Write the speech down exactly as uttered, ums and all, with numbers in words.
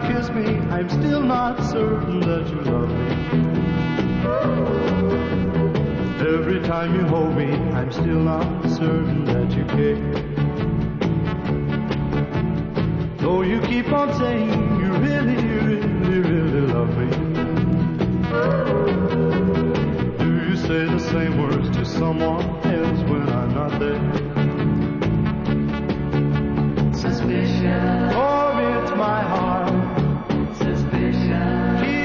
kiss me, I'm still not certain that you love me. Every time you hold me, I'm still not certain that you care. Though you keep on saying you really, really, really love me. Do you say the same words to someone else when I'm not there?